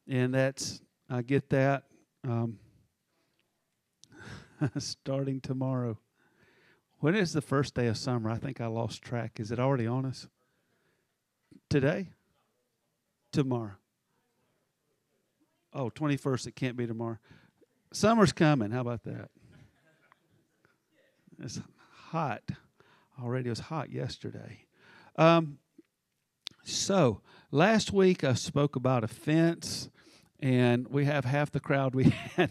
And I get that. Starting tomorrow. When is the first day of summer? I think I lost track. Is it already on us? Today? Tomorrow. Oh, 21st. It can't be tomorrow. Summer's coming. How about that? It's hot. Already it was hot yesterday. So, last week I spoke about offense, and we have half the crowd we had.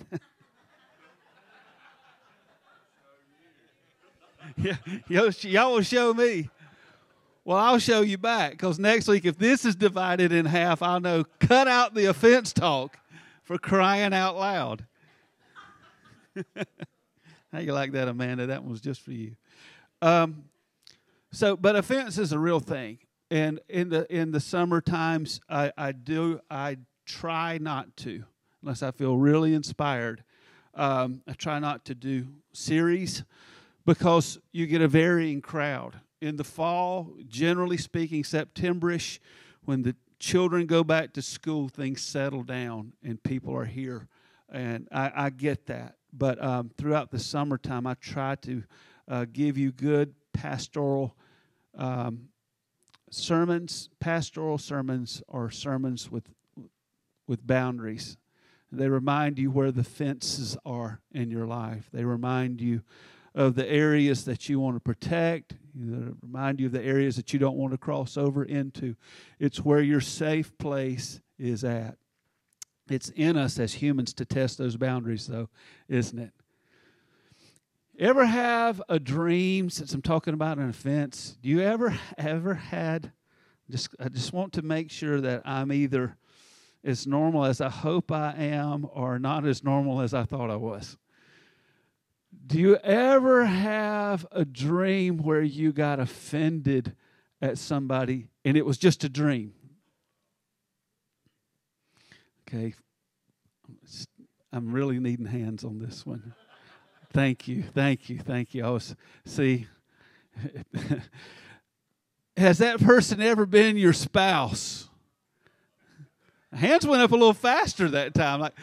Yeah, y'all will show me. Well, I'll show you back, because next week, if this is divided in half, I'll know, cut out the offense talk, for crying out loud. How you like that, Amanda? That one was just for you. But offense is a real thing. And in the summer times, I try not to, unless I feel really inspired. I try not to do series, because you get a varying crowd. In the fall, generally speaking, September-ish, when the children go back to school, things settle down and people are here. And I get that. But throughout the summertime, I try to give you good pastoral sermons. Pastoral sermons are sermons with boundaries. They remind you where the fences are in your life. They remind you of the areas that you want to protect. They remind you of the areas that you don't want to cross over into. It's where your safe place is at. It's in us as humans to test those boundaries, though, isn't it? Ever have a dream, since I'm talking about an offense, do you ever had, I just want to make sure that I'm either as normal as I hope I am or not as normal as I thought I was? Do you ever have a dream where you got offended at somebody and it was just a dream? Okay. I'm really needing hands on this one. Thank you. Has that person ever been your spouse? Hands went up a little faster that time. Like,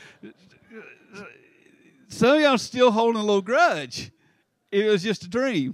some of y'all still holding a little grudge. It was just a dream.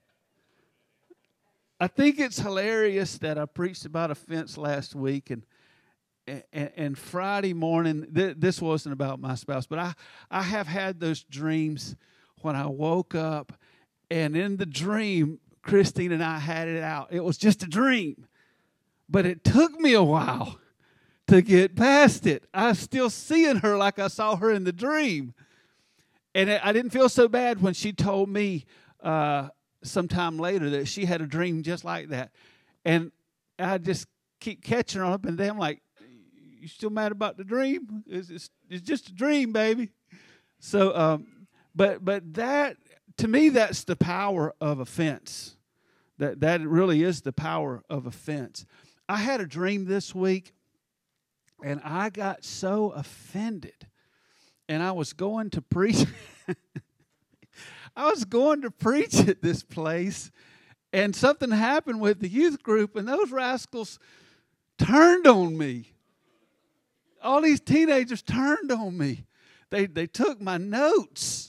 I think it's hilarious that I preached about offense last week, and Friday morning, this wasn't about my spouse, but I have had those dreams when I woke up, and in the dream, Christine and I had it out. It was just a dream, but it took me a while to get past it. I was still seeing her like I saw her in the dream. And I didn't feel so bad when she told me sometime later that she had a dream just like that. And I just keep catching her up and down like, you still mad about the dream? It's just a dream, baby. So, but that, to me, that's the power of offense. That really is the power of offense. I had a dream this week, and I got so offended. And I was going to preach. I was going to preach at this place, and something happened with the youth group, and those rascals turned on me. All these teenagers turned on me. They took my notes.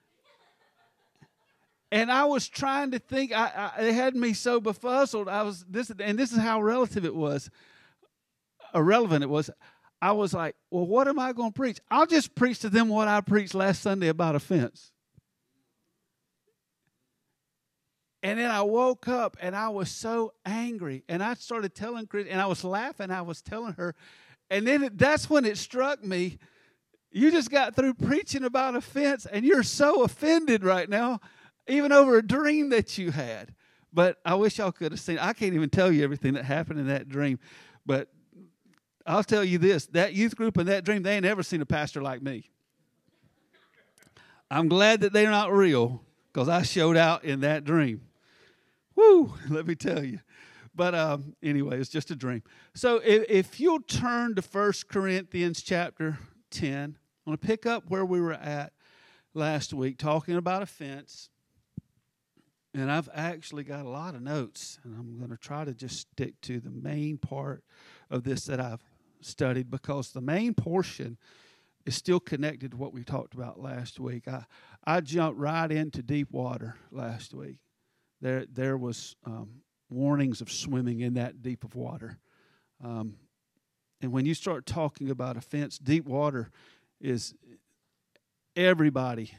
And I was trying to think. They had me so befuddled. This is how irrelevant it was. I was like, well, what am I going to preach? I'll just preach to them what I preached last Sunday about offense. And then I woke up, and I was so angry. And I started telling Chris, and I was laughing. I was telling her. And then that's when it struck me. You just got through preaching about offense, and you're so offended right now, even over a dream that you had. But I wish y'all could have seen. I can't even tell you everything that happened in that dream. But I'll tell you this, that youth group and that dream, they ain't ever seen a pastor like me. I'm glad that they're not real, because I showed out in that dream. Woo, let me tell you. But anyway, it's just a dream. So if you'll turn to 1 Corinthians chapter 10, I'm going to pick up where we were at last week, talking about offense. And I've actually got a lot of notes, and I'm going to try to just stick to the main part of this that I've studied because the main portion is still connected to what we talked about last week. I jumped right into deep water last week. There was warnings of swimming in that deep of water. And when you start talking about offense, deep water is everybody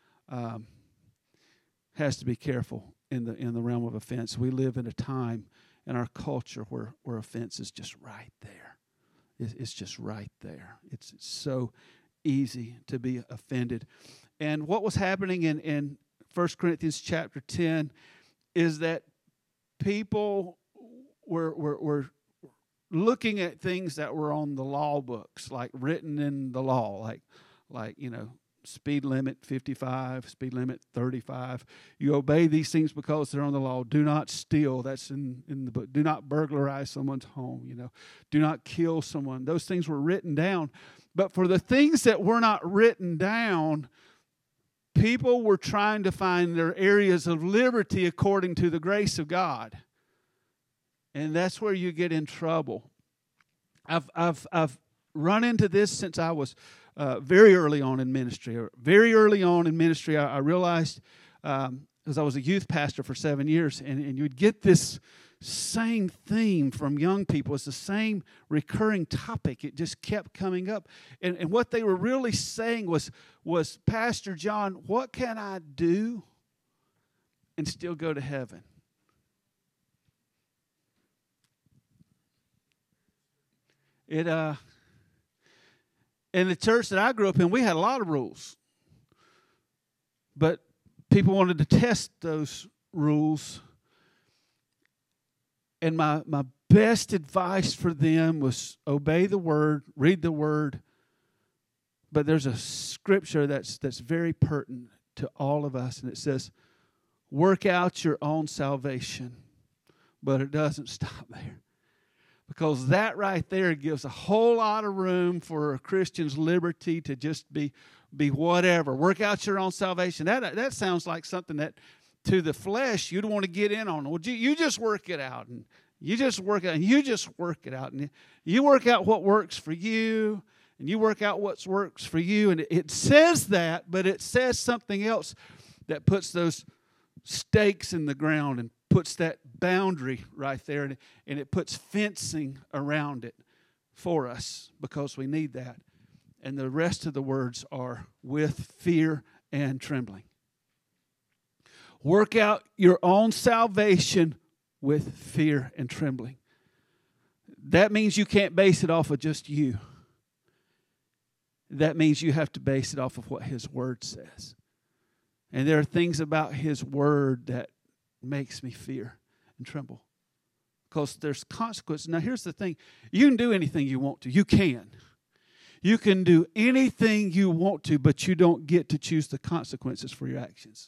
has to be careful in the realm of offense. We live in a time in our culture where offense is just right there. It's just right there. It's so easy to be offended. And what was happening in 1 Corinthians chapter 10 is that people were looking at things that were on the law books, like written in the law, like speed limit 55, speed limit 35. You obey these things because they're on the law. Do not steal. That's in the book. Do not burglarize someone's home. Do not kill someone. Those things were written down. But for the things that were not written down, people were trying to find their areas of liberty according to the grace of God. And that's where you get in trouble. I've run into this since I was very early on in ministry. Very early on in ministry, I realized, because I was a youth pastor for 7 years, and you'd get this same theme from young people. It's the same recurring topic. It just kept coming up. And what they were really saying was, Pastor John, what can I do and still go to heaven? In the church that I grew up in, we had a lot of rules. But people wanted to test those rules. And my best advice for them was obey the Word, read the Word. But there's a scripture that's very pertinent to all of us, and it says, work out your own salvation. But it doesn't stop there. Because that right there gives a whole lot of room for a Christian's liberty to just be whatever. Work out your own salvation. That sounds like something that to the flesh you'd want to get in on. Well, you just work it out. And you just work it out. And you just work it out. And you work out what works for you. And you work out what works for you. And it says that, but it says something else that puts those stakes in the ground and puts that boundary right there, and it puts fencing around it for us because we need that. And the rest of the words are with fear and trembling. Work out your own salvation with fear and trembling. That means you can't base it off of just you. That means you have to base it off of what His Word says. And there are things about His Word that makes me fear and tremble because there's consequences. Now, here's the thing. You can do anything you want to. You can. You can do anything you want to, but you don't get to choose the consequences for your actions.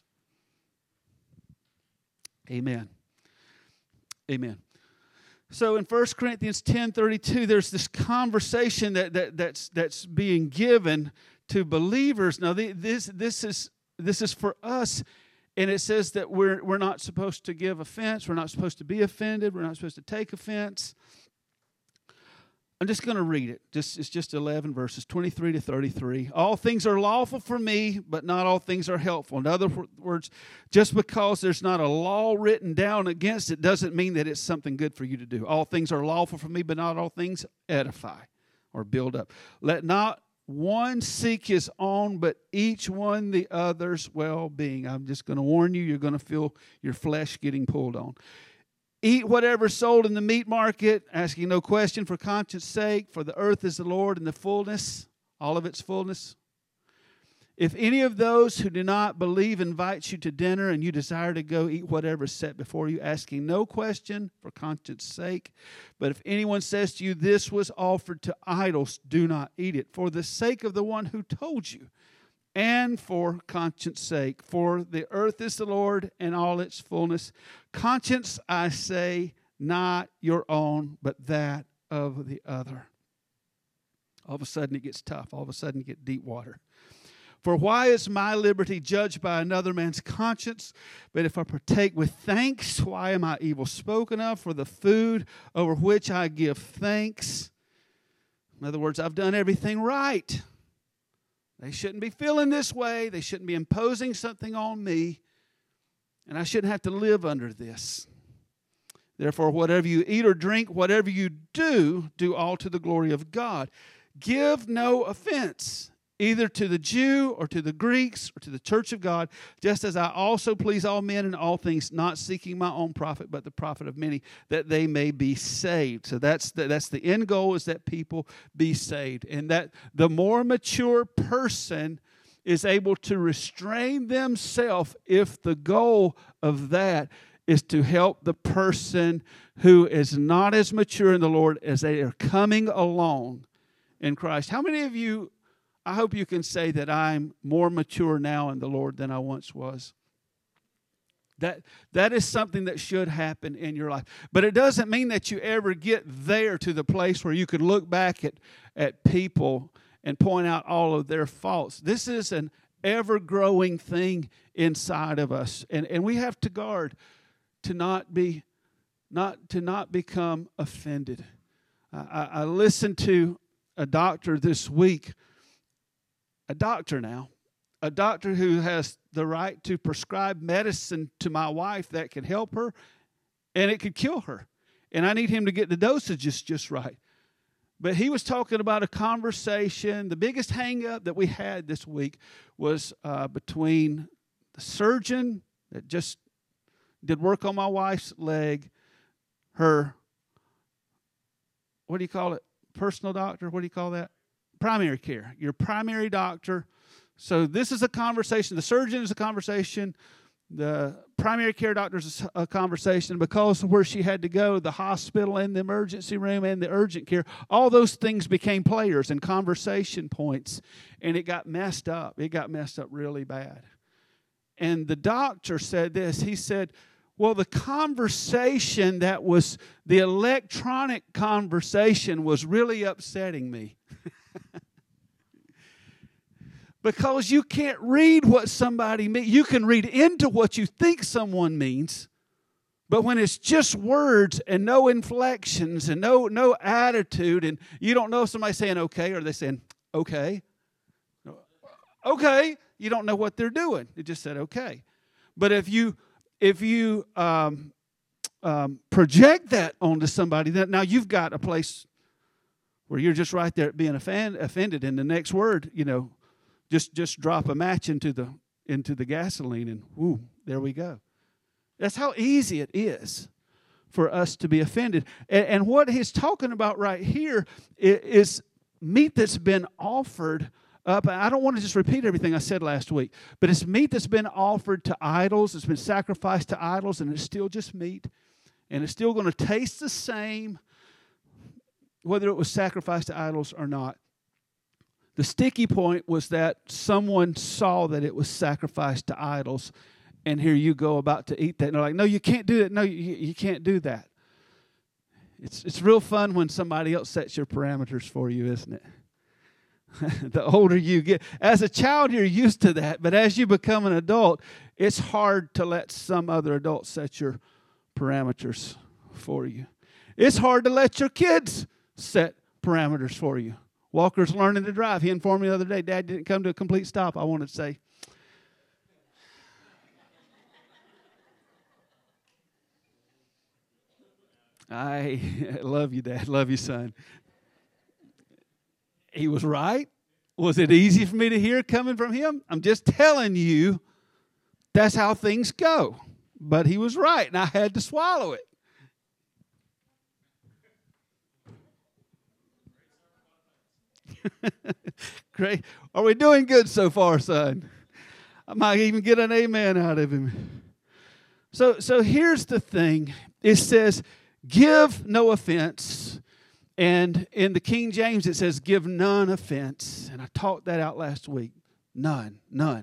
Amen. Amen. So in 1 Corinthians 10:32, there's this conversation that's being given to believers. Now, this is for us. And it says that we're not supposed to give offense. We're not supposed to be offended. We're not supposed to take offense. I'm just going to read it. It's just 11 verses, 23 to 33. All things are lawful for me, but not all things are helpful. In other words, just because there's not a law written down against it doesn't mean that it's something good for you to do. All things are lawful for me, but not all things edify or build up. Let not one seek his own, but each one the other's well-being. I'm just going to warn you, you're going to feel your flesh getting pulled on. Eat whatever's sold in the meat market, asking no question for conscience sake, for the earth is the Lord and the fullness, all of its fullness. If any of those who do not believe invites you to dinner and you desire to go, eat whatever is set before you, asking no question for conscience sake. But if anyone says to you, this was offered to idols, do not eat it, for the sake of the one who told you, and for conscience sake. For the earth is the Lord and all its fullness. Conscience, I say, not your own, but that of the other. All of a sudden it gets tough. All of a sudden you get deep water. For why is my liberty judged by another man's conscience? But if I partake with thanks, why am I evil spoken of? For the food over which I give thanks, In other words, I've done everything right. They shouldn't be feeling this way. They shouldn't be imposing something on me. And I shouldn't have to live under this. Therefore, whatever you eat or drink, whatever you do, do all to the glory of God. Give no offense, either to the Jew or to the Greeks or to the church of God, just as I also please all men in all things, not seeking my own profit, but the profit of many, that they may be saved. So that's the end goal, is that people be saved. And that the more mature person is able to restrain themselves if the goal of that is to help the person who is not as mature in the Lord as they are coming along in Christ. How many of you, I hope you can say that I'm more mature now in the Lord than I once was. That is something that should happen in your life. But it doesn't mean that you ever get there to the place where you could look back at people and point out all of their faults. This is an ever-growing thing inside of us. And we have to guard to not become offended. I listened to a doctor this week, a doctor who has the right to prescribe medicine to my wife that can help her, and it could kill her. And I need him to get the dosages just right. But he was talking about a conversation. The biggest hang-up that we had this week was between the surgeon that just did work on my wife's leg, her, what do you call it, personal doctor, what do you call that? Primary care, your primary doctor. So this is a conversation. The surgeon is a conversation. The primary care doctor is a conversation. Because of where she had to go, the hospital and the emergency room and the urgent care, all those things became players and conversation points, and it got messed up. It got messed up really bad. And the doctor said this. He said, well, the conversation that was the electronic conversation was really upsetting me. Because you can't read what somebody means. You can read into what you think someone means, but when it's just words and no inflections and no attitude, and you don't know if somebody's saying okay or they're saying okay. Okay, you don't know what they're doing. It just said okay. But if you project that onto somebody, then now you've got a place where you're just right there being offended, and the next word, just drop a match into the gasoline, and whoo, there we go. That's how easy it is for us to be offended. And what he's talking about right here is meat that's been offered up. I don't want to just repeat everything I said last week, but it's meat that's been offered to idols. It's been sacrificed to idols, and it's still just meat. And it's still going to taste the same, whether it was sacrificed to idols or not. The sticky point was that someone saw that it was sacrificed to idols, and here you go about to eat that. And they're like, no, you can't do that. No, you can't do that. It's real fun when somebody else sets your parameters for you, isn't it? The older you get. As a child, you're used to that, but as you become an adult, it's hard to let some other adult set your parameters for you. It's hard to let your kids set parameters for you. Walker's learning to drive. He informed me the other day, Dad didn't come to a complete stop. I wanted to say, I love you, Dad. Love you, son. He was right. Was it easy for me to hear coming from him? I'm just telling you, that's how things go. But he was right, and I had to swallow it. Great. Are we doing good so far, son? I might even get an amen out of him. So here's the thing. It says, give no offense. And in the King James, it says, give none offense. And I talked that out last week. None.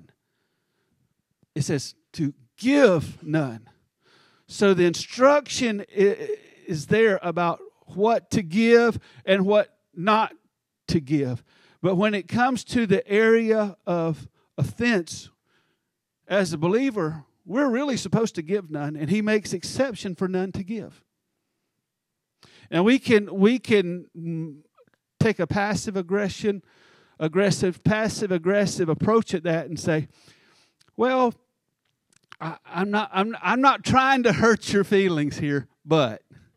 It says to give none. So the instruction is there about what to give and what not to give. But when it comes to the area of offense, as a believer, we're really supposed to give none, and he makes exception for none to give. And we can take a passive aggressive approach at that and say, well, I'm not trying to hurt your feelings here, but,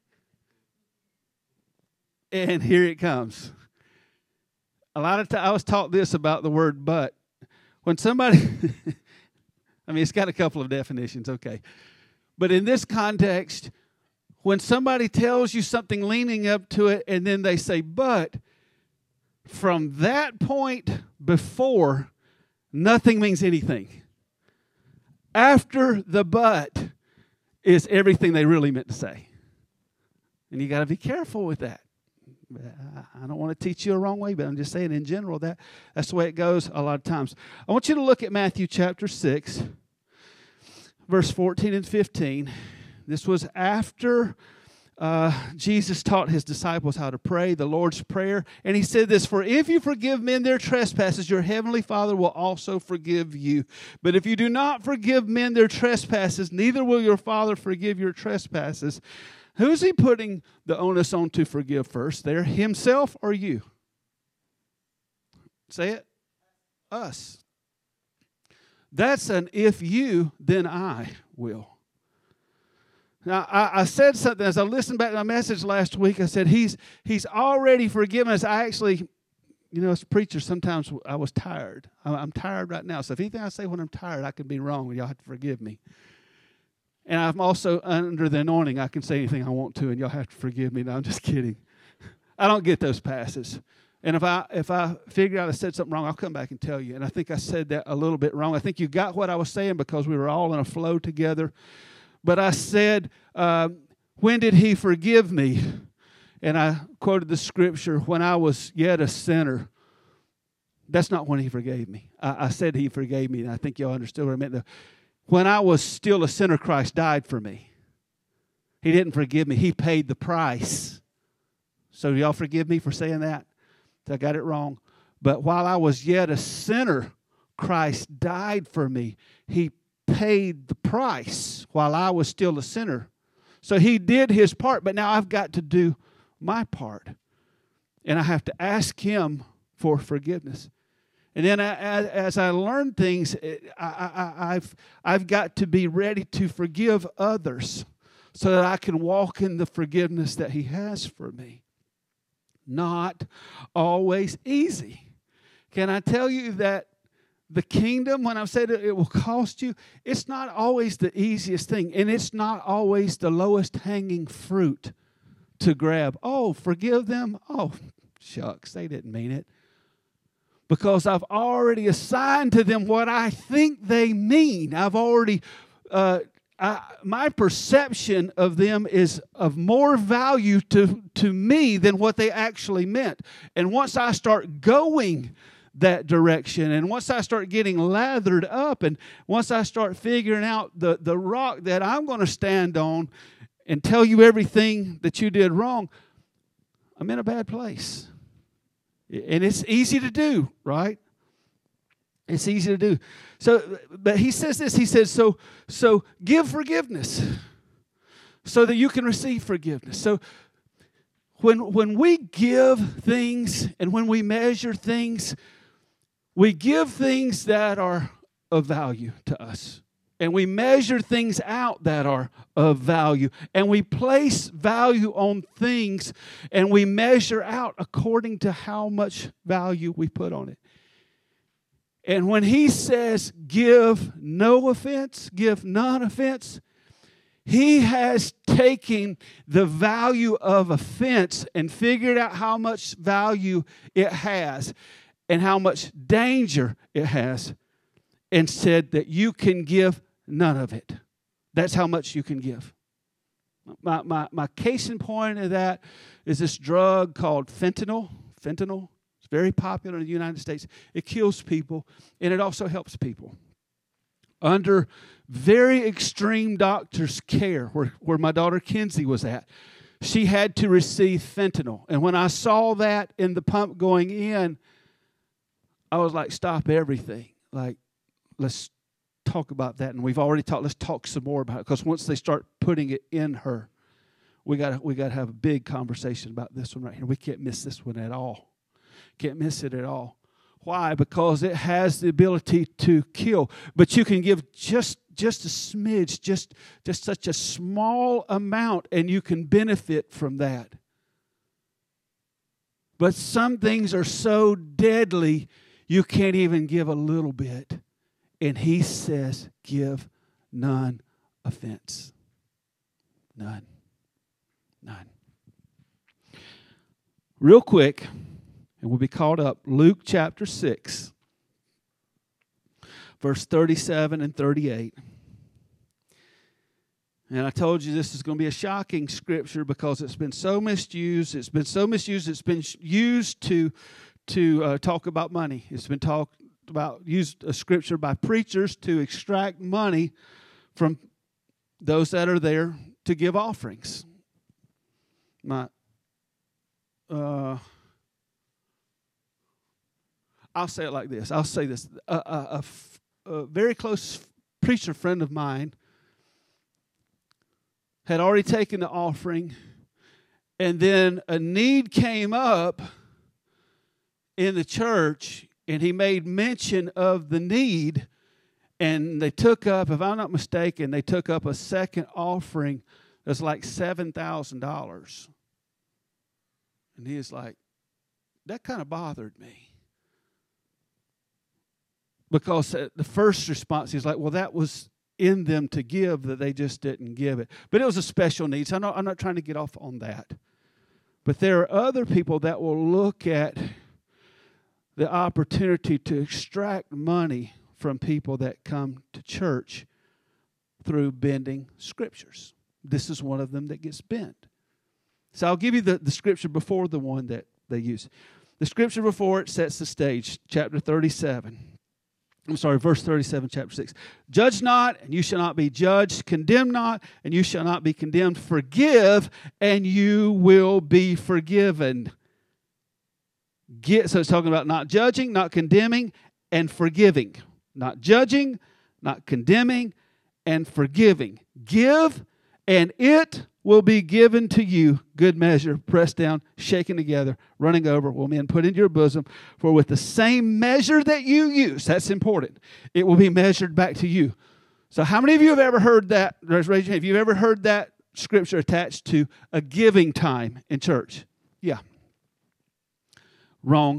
and here it comes. A lot of times I was taught this about the word but. When somebody, I mean, it's got a couple of definitions, okay. But in this context, when somebody tells you something leaning up to it and then they say but, from that point before, nothing means anything. After the but is everything they really meant to say. And you got to be careful with that. I don't want to teach you a wrong way, but I'm just saying in general that's the way it goes a lot of times. I want you to look at Matthew chapter 6, verse 14 and 15. This was after Jesus taught his disciples how to pray, the Lord's Prayer. And he said this, for if you forgive men their trespasses, your heavenly Father will also forgive you. But if you do not forgive men their trespasses, neither will your Father forgive your trespasses. Who's he putting the onus on to forgive first there? Himself or you? Say it. Us. That's an if you, then I will. Now, I said something as I listened back to my message last week. I said, he's already forgiven us. I actually, as a preacher, sometimes I was tired. I'm tired right now. So if anything I say when I'm tired, I can be wrong, and y'all have to forgive me. And I'm also under the anointing. I can say anything I want to, and y'all have to forgive me. No, I'm just kidding. I don't get those passes. And if I figure out I said something wrong, I'll come back and tell you. And I think I said that a little bit wrong. I think you got what I was saying because we were all in a flow together. But I said, when did he forgive me? And I quoted the scripture, when I was yet a sinner. That's not when he forgave me. I said he forgave me, and I think y'all understood what I meant. When I was still a sinner, Christ died for me. He didn't forgive me. He paid the price. So do y'all forgive me for saying that? I got it wrong. But while I was yet a sinner, Christ died for me. He paid the price while I was still a sinner. So he did his part, but now I've got to do my part. And I have to ask him for forgiveness. And then as I learn things, I've got to be ready to forgive others so that I can walk in the forgiveness that he has for me. Not always easy. Can I tell you that the kingdom, when I've said it will cost you, it's not always the easiest thing. And it's not always the lowest hanging fruit to grab. Oh, forgive them? Oh, shucks, they didn't mean it. Because I've already assigned to them what I think they mean. I've already, my perception of them is of more value to me than what they actually meant. And once I start going that direction, and once I start getting lathered up, and once I start figuring out the rock that I'm going to stand on and tell you everything that you did wrong, I'm in a bad place. And it's easy to do, right? It's easy to do. So, but he says this. He says, so give forgiveness so that you can receive forgiveness. So when we give things and when we measure things, we give things that are of value to us. And we measure things out that are of value. And we place value on things and we measure out according to how much value we put on it. And when he says give no offense, give none offense, he has taken the value of offense and figured out how much value it has and how much danger it has and said that you can give none of it. That's how much you can give. My case in point of that is this drug called fentanyl. Fentanyl. It's very popular in the United States. It kills people, and it also helps people. Under very extreme doctor's care, where my daughter Kenzie was at, she had to receive fentanyl. And when I saw that in the pump going in, I was like, stop everything. Like, let's talk about that. And we've already talked. Let's talk some more about it, because once they start putting it in her, we got to have a big conversation about this one right here. We can't miss this one at all. Can't miss it at all. Why? Because it has the ability to kill. But you can give just a smidge, just such a small amount, and you can benefit from that. But some things are so deadly, you can't even give a little bit. And he says, give none offense. None. Real quick, and we'll be caught up, Luke chapter 6, verse 37 and 38. And I told you this is going to be a shocking scripture because it's been so misused. It's been used to talk about money. It's been used a scripture by preachers to extract money from those that are there to give offerings. I'll say it like this. I'll say this. A very close preacher friend of mine had already taken the offering, and then a need came up in the church, and he made mention of the need, and they took up, if I'm not mistaken, they took up a second offering that's like $7,000. And he is like, that kind of bothered me. Because the first response, he's like, well, that was in them to give, that they just didn't give it. But it was a special need, so I'm not trying to get off on that. But there are other people that will look at the opportunity to extract money from people that come to church through bending scriptures. This is one of them that gets bent. So I'll give you the scripture before the one that they use. The scripture before it sets the stage, verse 37, chapter 6. Judge not, and you shall not be judged. Condemn not, and you shall not be condemned. Forgive, and you will be forgiven. So it's talking about not judging, not condemning, and forgiving. Not judging, not condemning, and forgiving. Give, and it will be given to you. Good measure, pressed down, shaken together, running over, will men put into your bosom. For with the same measure that you use, that's important, it will be measured back to you. So how many of you have ever heard that? Raise your hand. Have you ever heard that scripture attached to a giving time in church? Yeah. Wrong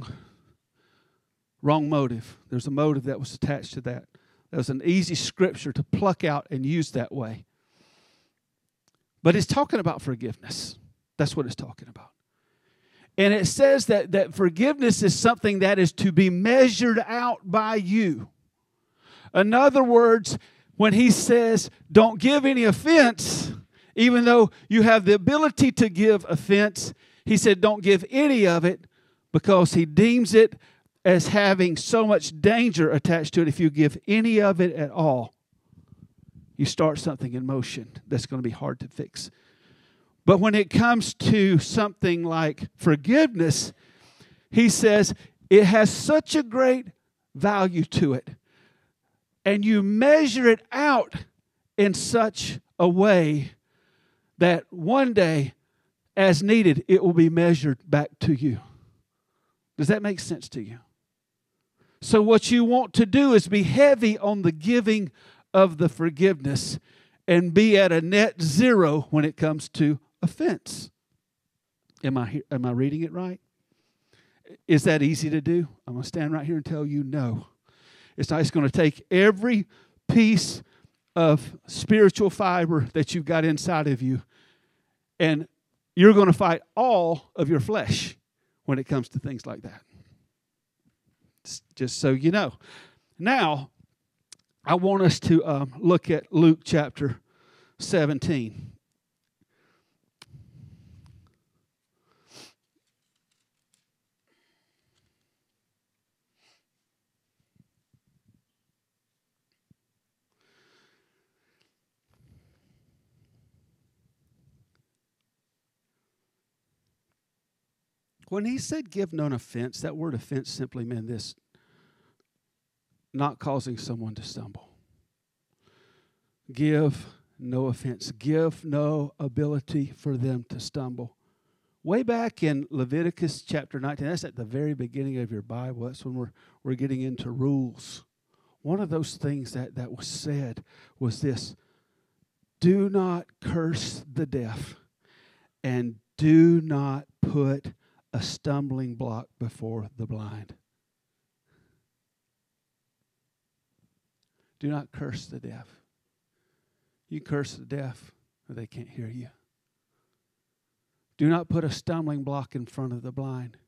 motive. There's a motive that was attached to that. That was an easy scripture to pluck out and use that way. But it's talking about forgiveness. That's what it's talking about. And it says that forgiveness is something that is to be measured out by you. In other words, when he says, don't give any offense, even though you have the ability to give offense, he said, don't give any of it, because he deems it as having so much danger attached to it. If you give any of it at all, you start something in motion that's going to be hard to fix. But when it comes to something like forgiveness, he says it has such a great value to it. And you measure it out in such a way that one day, as needed, it will be measured back to you. Does that make sense to you? So what you want to do is be heavy on the giving of the forgiveness and be at a net zero when it comes to offense. Am I reading it right? Is that easy to do? I'm going to stand right here and tell you no. It's not. It's going to take every piece of spiritual fiber that you've got inside of you, and you're going to fight all of your flesh when it comes to things like that. Just so you know. Now, I want us to look at Luke chapter 17. When he said give none offense, that word offense simply meant this: not causing someone to stumble. Give no offense. Give no ability for them to stumble Way back in Leviticus chapter 19, that's at the very beginning of your Bible. That's when we're getting into rules. One of those things that was said was this: do not curse the deaf, and do not put a stumbling block before the blind. Do not curse the deaf. You curse the deaf, or they can't hear you. Do not put a stumbling block in front of the blind.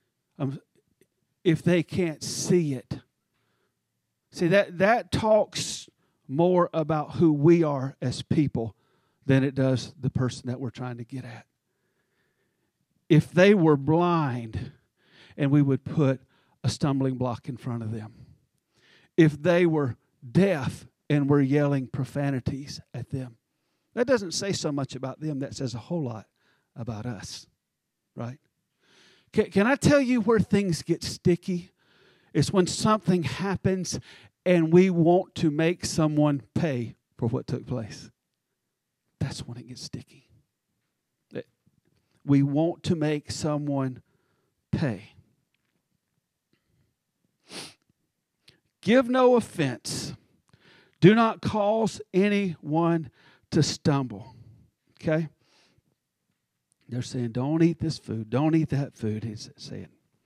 If they can't see it. See, that talks more about who we are as people than it does the person that we're trying to get at. If they were blind and we would put a stumbling block in front of them. If they were deaf and we're yelling profanities at them. That doesn't say so much about them. That says a whole lot about us, right? Can I tell you where things get sticky? It's when something happens and we want to make someone pay for what took place. That's when it gets sticky. We want to make someone pay. Give no offense. Do not cause anyone to stumble. Okay? They're saying, don't eat this food. Don't eat that food. He's saying,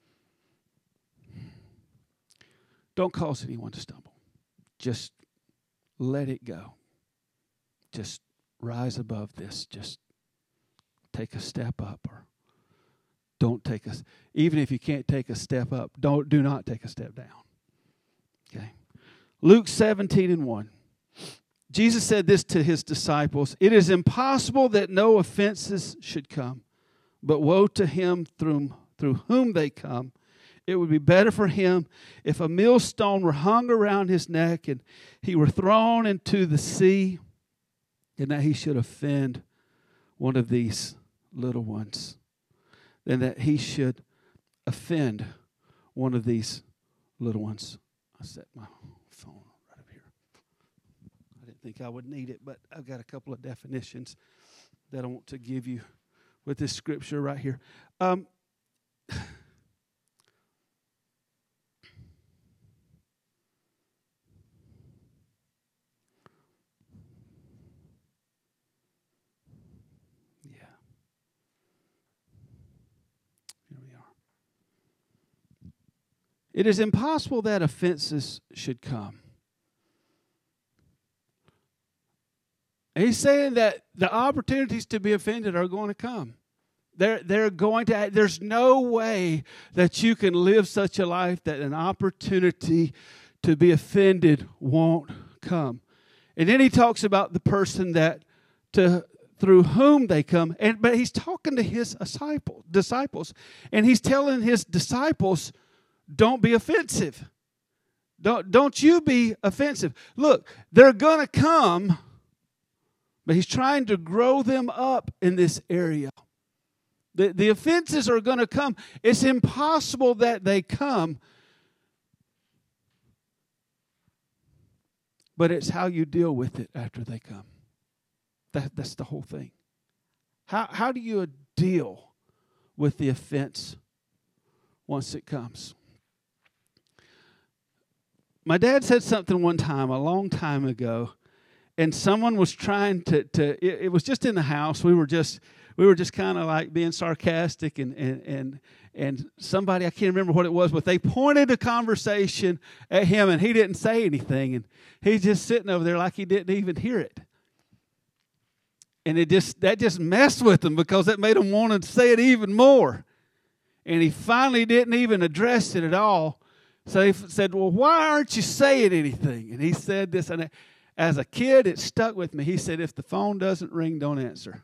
don't cause anyone to stumble. Just let it go. Just rise above this. Just take a step up, or don't take a. Even if you can't take a step up, do not take a step down. Okay. Luke 17:1. Jesus said this to his disciples: "It is impossible that no offenses should come, but woe to him through whom they come. It would be better for him if a millstone were hung around his neck and he were thrown into the sea, than that he should offend one of these little ones, than that he should offend one of these little ones." I set my phone right up here. I didn't think I would need it, but I've got a couple of definitions that I want to give you with this scripture right here. It is impossible that offenses should come. And he's saying that the opportunities to be offended are going to come. They're going to. There's no way that you can live such a life that an opportunity to be offended won't come. And then he talks about the person through whom they come. But he's talking to his disciples, and he's telling his disciples, don't be offensive. Don't you be offensive. Look, they're going to come, but he's trying to grow them up in this area. The offenses are going to come. It's impossible that they come, but it's how you deal with it after they come. That's the whole thing. How do you deal with the offense once it comes? My dad said something one time, a long time ago, and someone was trying to it was just in the house. We were just kind of like being sarcastic, and somebody, I can't remember what it was, but they pointed a conversation at him, and he didn't say anything, and he's just sitting over there like he didn't even hear it. And that just messed with him, because it made him want to say it even more. And he finally didn't even address it at all. So he said, well, why aren't you saying anything? And he said this, and as a kid, it stuck with me. He said, if the phone doesn't ring, don't answer.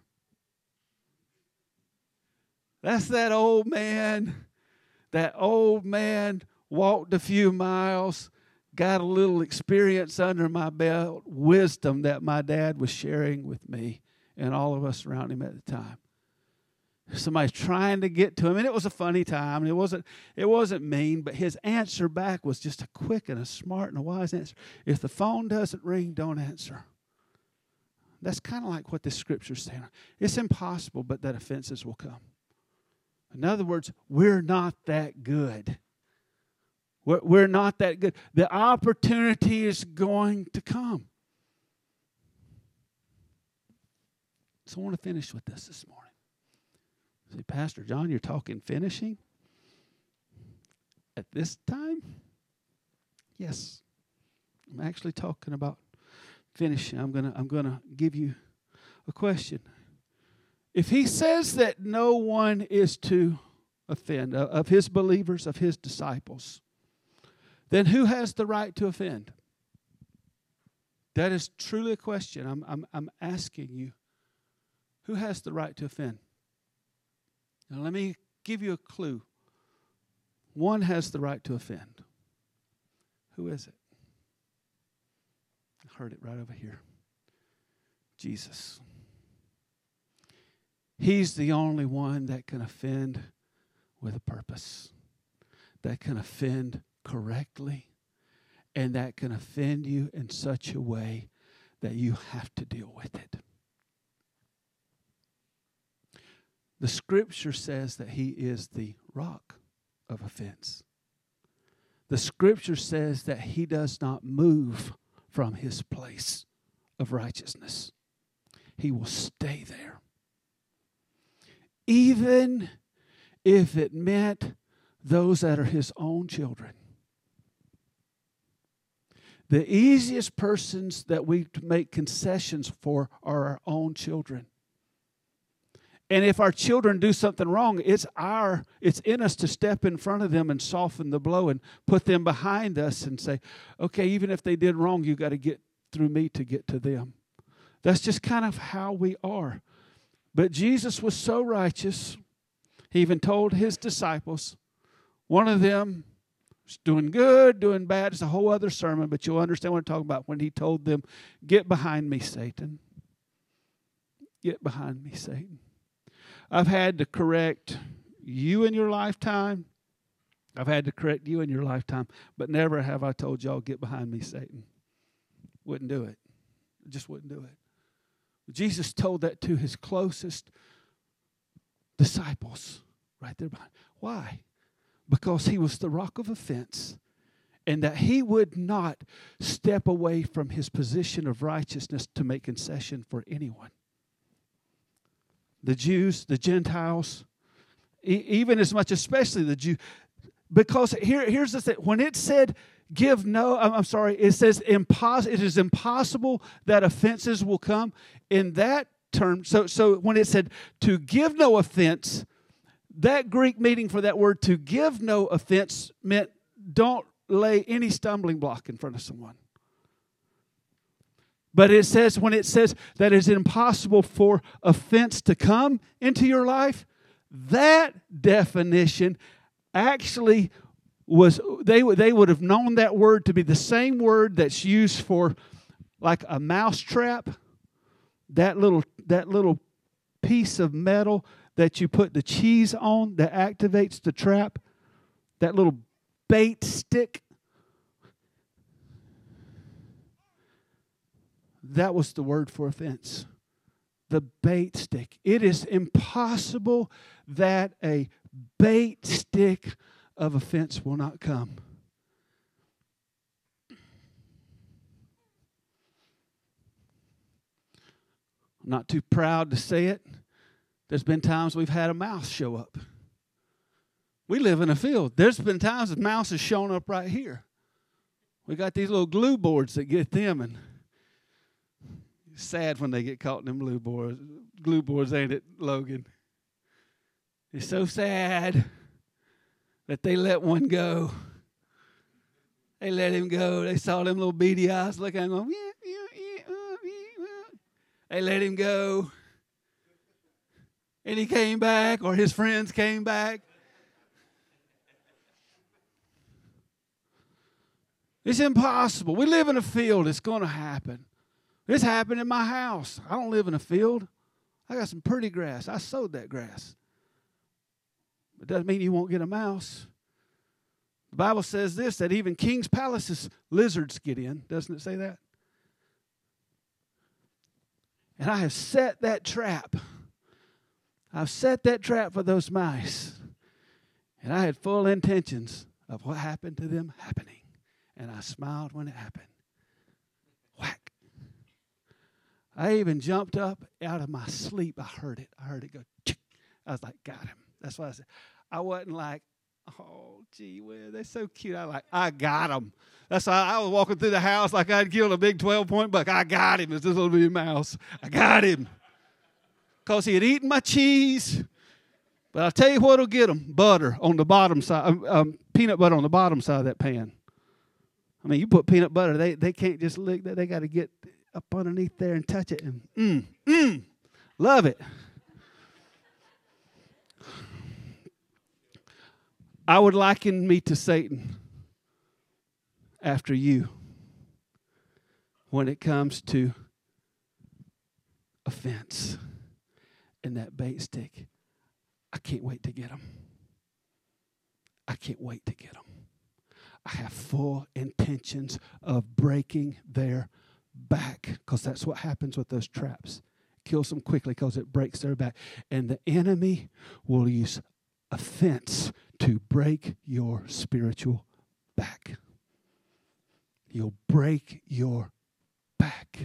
That's that old man. That old man walked a few miles, got a little experience under my belt, wisdom that my dad was sharing with me and all of us around him at the time. Somebody's trying to get to him, and it was a funny time, and it wasn't mean, but his answer back was just a quick and a smart and a wise answer. If the phone doesn't ring, don't answer. That's kind of like what this scripture's saying. It's impossible, but that offenses will come. In other words, we're not that good. We're not that good. The opportunity is going to come. So I want to finish with this morning. Say, Pastor John, you're talking finishing at this time? Yes. I'm actually talking about finishing. I'm gonna give you a question. If he says that no one is to offend, of his believers, of his disciples, then who has the right to offend? That is truly a question. I'm asking you. Who has the right to offend? Now let me give you a clue. One has the right to offend. Who is it? I heard it right over here. Jesus. He's the only one that can offend with a purpose, that can offend correctly, and that can offend you in such a way that you have to deal with it. The Scripture says that he is the rock of offense. The Scripture says that he does not move from his place of righteousness. He will stay there. Even if it meant those that are his own children. The easiest persons that we make concessions for are our own children. And if our children do something wrong, it's in us to step in front of them and soften the blow and put them behind us and say, okay, even if they did wrong, you got to get through me to get to them. That's just kind of how we are. But Jesus was so righteous, he even told his disciples, one of them was doing good, doing bad. It's a whole other sermon, but you'll understand what I'm talking about when he told them, get behind me, Satan. Get behind me, Satan. I've had to correct you in your lifetime. I've had to correct you in your lifetime, but never have I told y'all, get behind me, Satan. Wouldn't do it. Just wouldn't do it. Jesus told that to his closest disciples right there behind. Why? Because he was the rock of offense, and that he would not step away from his position of righteousness to make concession for anyone. The Jews, the Gentiles, even as much, especially the Jews. Because here's the thing. When it said, it says it is impossible that offenses will come. In that term, so when it said to give no offense, that Greek meaning for that word to give no offense meant don't lay any stumbling block in front of someone. But when it says that it's impossible for offense to come into your life, that definition actually was, they would have known that word to be the same word that's used for like a mouse trap, that little piece of metal that you put the cheese on that activates the trap, that little bait stick. That was the word for offense. The bait stick. It is impossible that a bait stick of offense will not come. I'm not too proud to say it. There's been times we've had a mouse show up. We live in a field. There's been times a mouse has shown up right here. We got these little glue boards that get them, and it's sad when they get caught in them glue boards, ain't it, Logan? It's so sad that they let one go. They let him go. They saw them little beady eyes looking at him going, they let him go. And he came back, or his friends came back. It's impossible. We live in a field. It's going to happen. This happened in my house. I don't live in a field. I got some pretty grass. I sowed that grass. It doesn't mean you won't get a mouse. The Bible says this, that even king's palaces, lizards get in. Doesn't it say that? And I have set that trap. I've set that trap for those mice. And I had full intentions of what happened to them happening. And I smiled when it happened. Whack. I even jumped up out of my sleep. I heard it. I heard it go. Chick. I was like, got him. That's what I said. I wasn't like, oh, gee whiz, they're so cute. I got him. That's why I was walking through the house like I'd killed a big 12-point buck. I got him. It's this little bitty mouse. I got him. Because he had eaten my cheese. But I'll tell you what'll get him. Butter on the bottom side. Peanut butter on the bottom side of that pan. I mean, you put peanut butter, they can't just lick that. They got to get up underneath there and touch it. And love it. I would liken me to Satan after you when it comes to offense and that bait stick. I can't wait to get them. I can't wait to get them. I have full intentions of breaking their back, because that's what happens with those traps. Kills them quickly because it breaks their back. And the enemy will use offense to break your spiritual back. You'll break your back.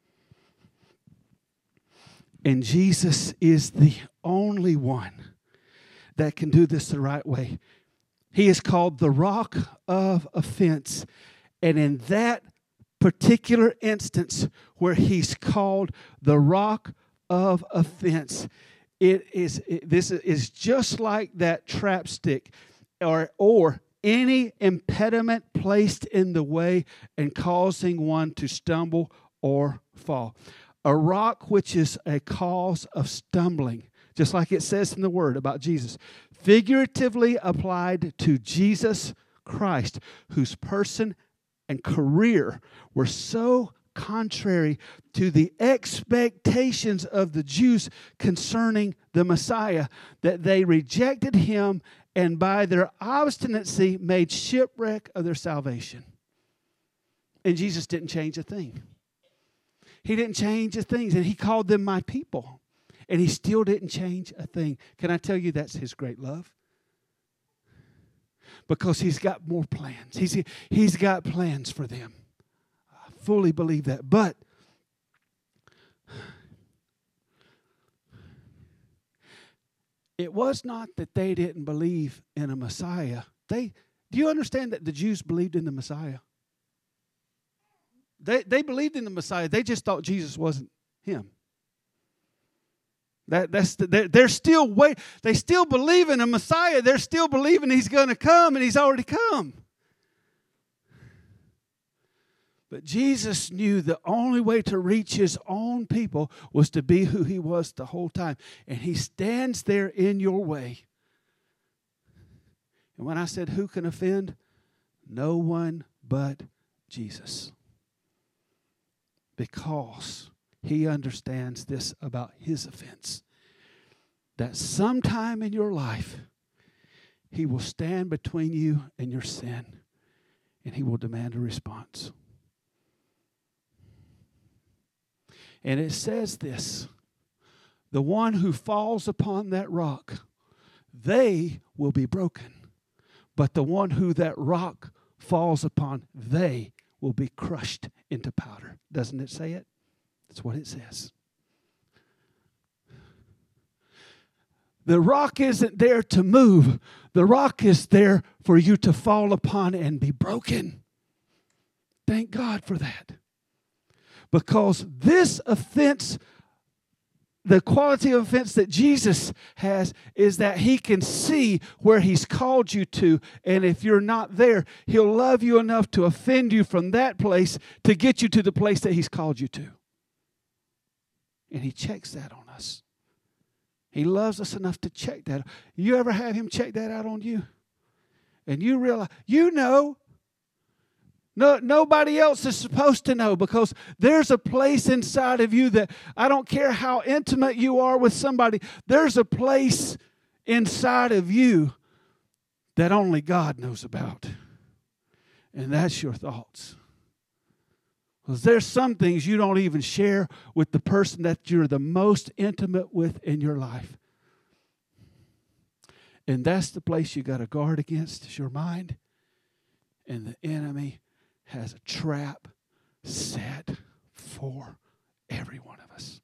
And Jesus is the only one that can do this the right way. He is called the rock of offense. And in that particular instance where he's called the rock of offense, this is just like that trap stick or any impediment placed in the way and causing one to stumble or fall. A rock which is a cause of stumbling, just like it says in the Word about Jesus, figuratively applied to Jesus Christ, whose person and career were so contrary to the expectations of the Jews concerning the Messiah that they rejected him and by their obstinacy made shipwreck of their salvation. And Jesus didn't change a thing. He didn't change a thing. And he called them my people. And he still didn't change a thing. Can I tell you that's his great love? Because he's got more plans. He's got plans for them. I fully believe that. But it was not that they didn't believe in a Messiah. Do you understand that the Jews believed in the Messiah? They believed in the Messiah. They just thought Jesus wasn't him. They're still wait. They still believe in a Messiah. They're still believing he's going to come, and he's already come. But Jesus knew the only way to reach his own people was to be who he was the whole time. And he stands there in your way. And when I said who can offend, no one but Jesus. Because he understands this about his offense. That sometime in your life, he will stand between you and your sin. And he will demand a response. And it says this. The one who falls upon that rock, they will be broken. But the one who that rock falls upon, they will be crushed into powder. Doesn't it say it? That's what it says. The rock isn't there to move. The rock is there for you to fall upon and be broken. Thank God for that. Because this offense, the quality of offense that Jesus has is that he can see where he's called you to. And if you're not there, he'll love you enough to offend you from that place to get you to the place that he's called you to. And he checks that on us. He loves us enough to check that. You ever have him check that out on you? And you realize, nobody else is supposed to know, because there's a place inside of you that I don't care how intimate you are with somebody, there's a place inside of you that only God knows about. And that's your thoughts. Because there's some things you don't even share with the person that you're the most intimate with in your life. And that's the place you got to guard against is your mind. And the enemy has a trap set for every one of us.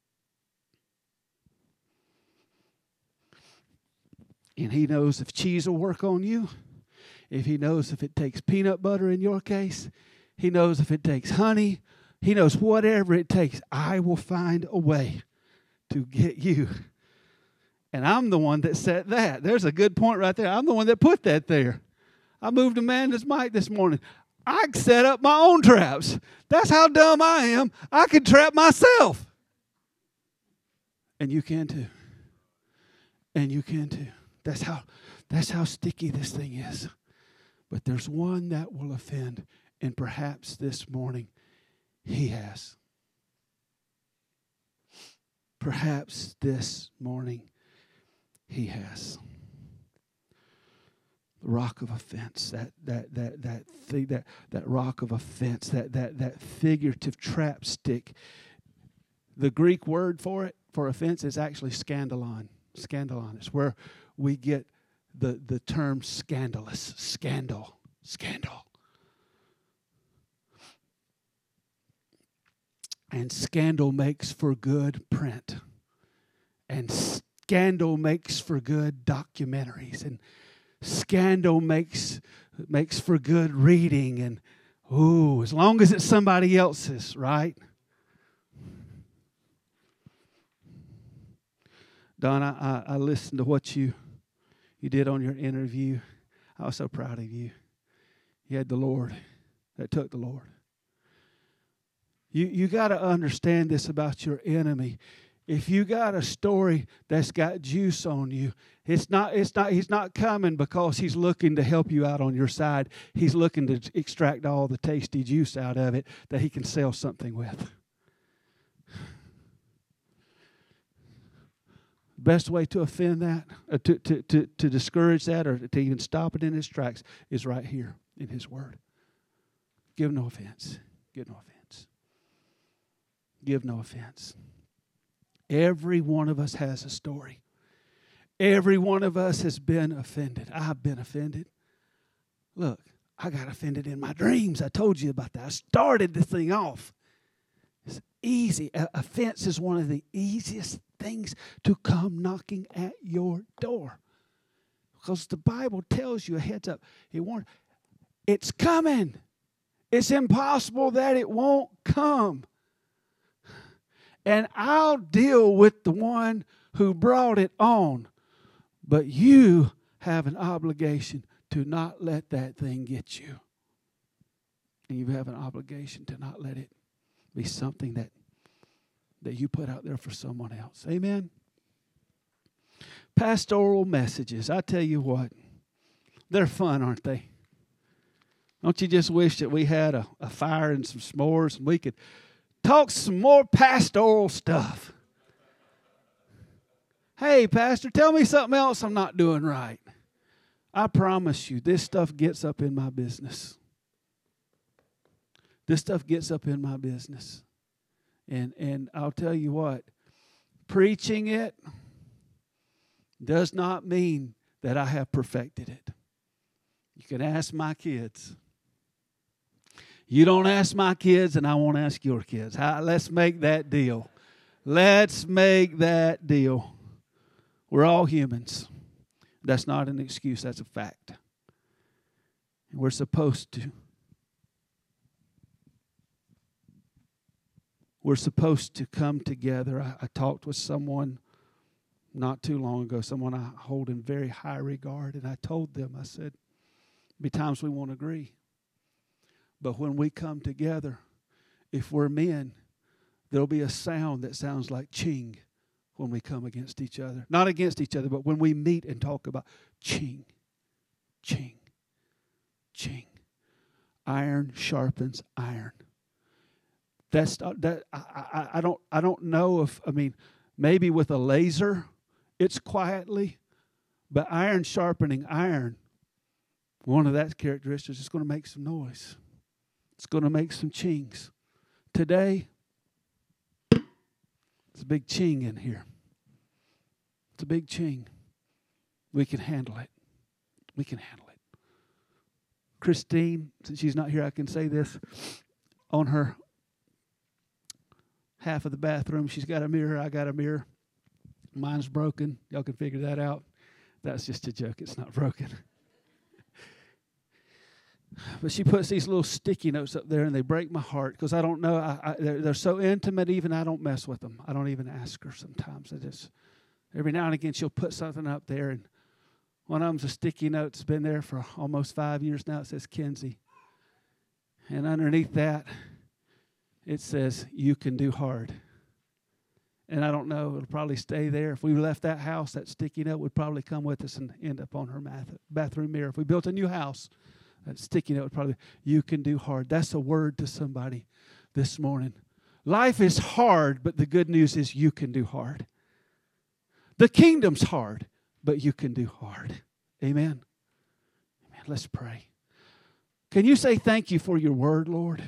And he knows if cheese will work on you, if he knows if it takes peanut butter in your case, he knows if it takes honey, he knows whatever it takes. I will find a way to get you. And I'm the one that set that. There's a good point right there. I'm the one that put that there. I moved Amanda's mic this morning. I set up my own traps. That's how dumb I am. I can trap myself. And you can too. And you can too. That's how sticky this thing is. But there's one that will offend. And perhaps this morning he has. Perhaps this morning he has. The rock of offense, that rock of offense, that figurative trap stick. The Greek word for offense is actually scandalon. Scandalon. It's where we get the term scandalous, scandal. And scandal makes for good print. And scandal makes for good documentaries. And scandal makes for good reading. And, as long as it's somebody else's, right? Don, I listened to what you did on your interview. I was so proud of you. You had the Lord. That took the Lord. You got to understand this about your enemy. If you got a story that's got juice on you, he's not coming because he's looking to help you out on your side. He's looking to extract all the tasty juice out of it that he can sell something with. Best way to offend that, to discourage that, or to even stop it in its tracks is right here in his word. Give no offense. Give no offense. Give no offense. Every one of us has a story. Every one of us has been offended. I've been offended. Look, I got offended in my dreams. I told you about that. I started the thing off. It's easy. Offense is one of the easiest things to come knocking at your door. Because the Bible tells you a heads up. It's coming. It's impossible that it won't come. And I'll deal with the one who brought it on. But you have an obligation to not let that thing get you. And you have an obligation to not let it be something that you put out there for someone else. Amen? Pastoral messages. I tell you what, they're fun, aren't they? Don't you just wish that we had a fire and some s'mores and we could talk some more pastoral stuff? Hey, Pastor, tell me something else I'm not doing right. I promise you, this stuff gets up in my business. This stuff gets up in my business. And I'll tell you what, preaching it does not mean that I have perfected it. You can ask my kids. You don't ask my kids, and I won't ask your kids. Let's make that deal. Let's make that deal. We're all humans. That's not an excuse. That's a fact. And we're supposed to. We're supposed to come together. I talked with someone not too long ago, someone I hold in very high regard, and I told them, I said, there'll be times we won't agree. But when we come together, if we're men, there'll be a sound that sounds like ching when we come against each other. Not against each other, but when we meet and talk about ching, ching, ching. Iron sharpens iron. That's that. I don't know if, maybe with a laser, it's quietly, but iron sharpening iron. One of that characteristics is going to make some noise. It's going to make some chings. Today, it's a big ching in here. It's a big ching. We can handle it. We can handle it. Christine, since she's not here, I can say this. On her half of the bathroom, she's got a mirror. I got a mirror. Mine's broken. Y'all can figure that out. That's just a joke. It's not broken. But she puts these little sticky notes up there, and they break my heart because I don't know. They're so intimate, even I don't mess with them. I don't even ask her sometimes. Every now and again, she'll put something up there, and one of them's a sticky note that's been there for almost 5 years now. It says Kenzie. And underneath that, it says, you can do hard. And I don't know, it'll probably stay there. If we left that house, that sticky note would probably come with us and end up on her bathroom mirror. If we built a new house, that sticky note would probably, you can do hard. That's a word to somebody this morning. Life is hard, but the good news is you can do hard. The kingdom's hard, but you can do hard. Amen. Amen. Let's pray. Can you say thank you for your word, Lord?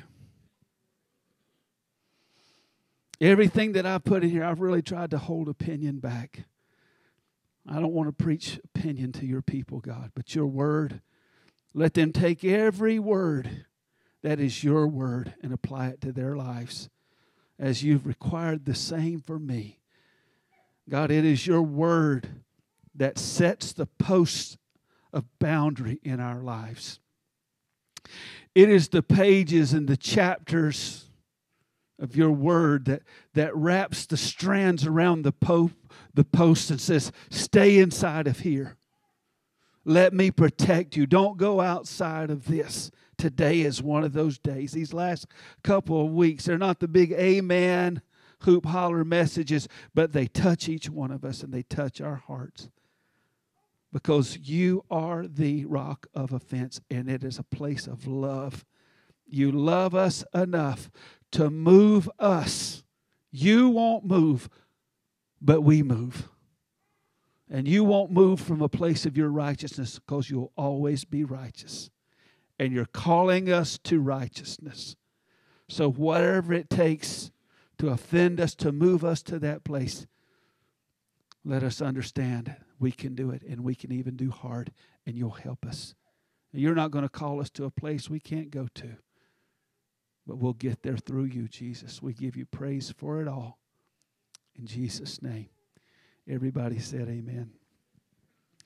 Everything that I put in here, I've really tried to hold opinion back. I don't want to preach opinion to your people, God, but your word, let them take every word that is your word and apply it to their lives as you've required the same for me. God, it is your word that sets the posts of boundary in our lives. It is the pages and the chapters of your word that wraps the strands around the post and says, stay inside of here. Let me protect you. Don't go outside of this. Today is one of those days. These last couple of weeks, they're not the big amen, hoop holler messages, but they touch each one of us and they touch our hearts. Because you are the rock of offense, and it is a place of love. You love us enough to move us. You won't move, but we move. And you won't move from a place of your righteousness because you'll always be righteous. And you're calling us to righteousness. So whatever it takes to offend us, to move us to that place, let us understand we can do it, and we can even do hard, and you'll help us. You're not going to call us to a place we can't go to, but we'll get there through you, Jesus. We give you praise for it all. In Jesus' name. Everybody said amen.